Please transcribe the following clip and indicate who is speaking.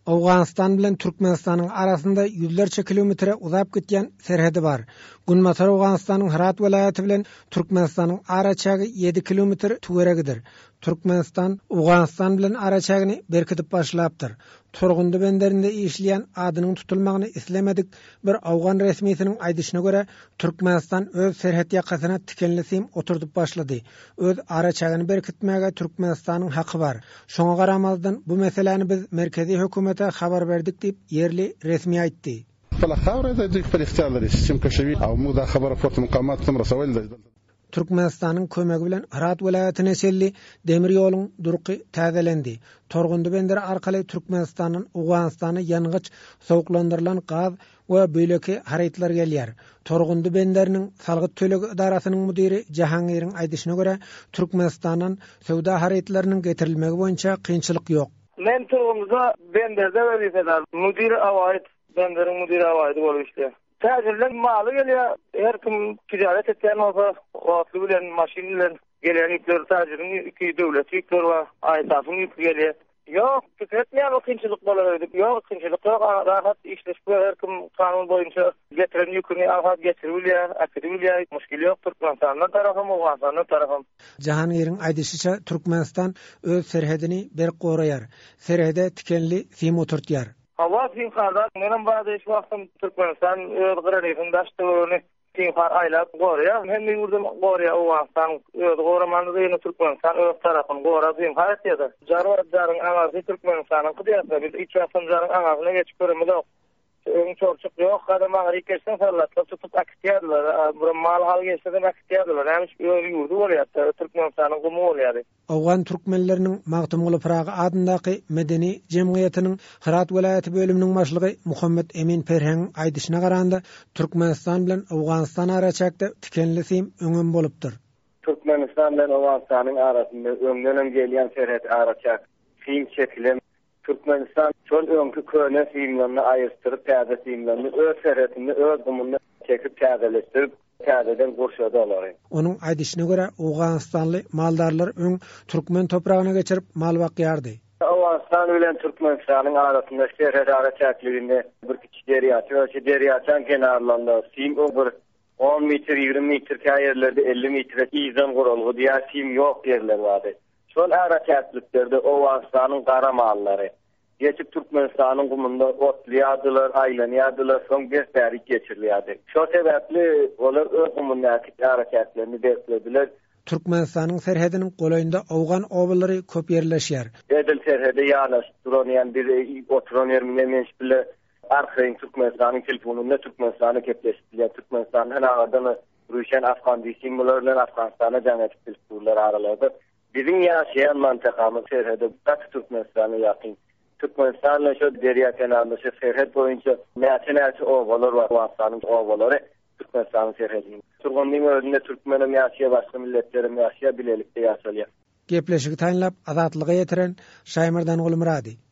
Speaker 1: Awganistan bilen Türkmenistanyň arasynda yüzlerçe kilometre uzap gitýän serhedi bar. Gunmatar Awganistanyň Herat welaýaty bilen Türkmenistanyň araçagy 7 kilometr töweregidir. Türkmenistan Awganistan bilen araçagyny berkitip başlapdyr. Torgundy benderinde işleýän adynyň tutulmagyny islemedik bir Awgan resmiýetiniň aýdyşyna görä Türkmenistan öz serhet ýakasyna tikenlisem oturdup başlady. Öz araçagyny berkitmäge Türkmenistanyň haky bar. Şoňa garamazdan bu meseleni biz merkezi hökümete habar berdik diýip yerli resmi aýtdy. Türkmenistanyň kömegi bilen Herat welaýatyna selli demir ýoluň durky täzelendi. Torgundy benderi arkaly Türkmenistanyň Awganistana ýanygyç sowuklandyrylan gaz we böýleki hareýtler gelýär. Torgundy benderiniň salgyt tölegi idarasynyň müdiri Jahangiriň aýdyşyna görä Türkmenistanyň sowda hareýtleriniň getirilmegi boýunça kynçylyk ýok.
Speaker 2: Men Torgundyda benderde wezifedar müdiri awaýt, benderin müdiri awaýdy bolup işleýär. Täzirlen maly gelýär, her kim ticaret etýän bolsa, atly bilen, maşin bilen gelýän ýükler täzirin iki döwlet ýükler we aýtasyň ýükü gelýär. Ýok, tüketmeýän kynçylyk bolar edi. Ýok, kynçylyk ýok, rahat işleşip her kim kanun boýunça getiren ýüküni rahat geçirilýär, akdilýär, müşkil ýok Türkmenistanyň tarapym, Awganistanyň tarapym.
Speaker 1: Jahangiriň aýdysyça Türkmenistan öz serhedini ber goraýar. Serhede tikenli sim oturtýar.
Speaker 2: Hava simkardan menin bazı iş vaxtım Türkmenistan öz granitini daşdygyny simkar aýlap gorýar. Hem ýurdum gorýar Awganistan öz goramandy ýene Türkmenistan öz tarapyny gorýar simkar etýär. Jarwatlaryň aňazy Türkmenistanyň gyýatda biz iç ýasanlaryň aňazyna geçip görmedik. Çorçuk ýok, gadamagy ýekersen sarlatlar tutup aktiýarlar. Bu mal hal geçse de aktiýarlar. Hem ýurdu bolýar, Türkmenistanyň gumy bolýar.
Speaker 1: Awgan türkmenleriniň Magtymguly Praga adyndaky medeni jemgyýetiniň Herat welaýaty bölüminiň başlygy Muhammed Emin Perheň aýdyşyna garanda Türkmenistan bilen Awganistan araçakda tikenli sim öňem bolupdyr.
Speaker 3: Türkmenistan bilen Awganistanyň arasynda öňden gelýän serhet araçak sim çekilen Türkmenistan çol öňkü köne simlerini aýyrstyryp täze simlerini öz serhetini öz gumyny çekip täzeleşdirip täzeden goşady alary.
Speaker 1: Onuň aýdyşyna görä Awganistanly maldarlar öň Türkmen topragyna geçirip mal bakýardy.
Speaker 3: Awganistan bilen Türkmenistanyň arasynda serhet araçaklygyny bir kiçik deriýaçan kenarlarynda sim bir 10 metr 20 metr ýerlerde 50 metr izan gorulgy diýär sim ýok ýerler bardy. Şol araçaklyklarda Awganistanyň gara mallary geçip Türkmenistanyň gumunda otlaýardylar, aýlanýardylar, soň gösteri geçirilýärdi. Şo sebäpli olar öz gumundaki araçaklaryny beklediler.
Speaker 1: Türkmenistanyň serhediniň golaýynda Awgan obalary köp ýerleşýär.
Speaker 3: Edil serhede ýanaş duran bir oturan ýerinde meşgule arkaň Türkmenistanyň telefonunda Türkmenistanyň kepleşdirýär. Türkmenistanyň anadan Rüşen Afgan dissimler bilen Afganistana jaňat pilsurlar aralarynda bizim ýaşaýan mantakamyz serhede Türkmenistanyň ýakyn. Türkmenistan'la şu deriya kenarında şu serhet boyunca näçe ovalar var, Awganistanyň ovalary Türkmenistan'ın serhetinde. Turgundyň özünde Türkmenim ýaşaýar, başga milletlerim ýaşaýar, bilelikde ýaşalýar.
Speaker 1: Gepleşigi taýinlap azatlyga ýetiren Şaýmyrdan Gulmurady.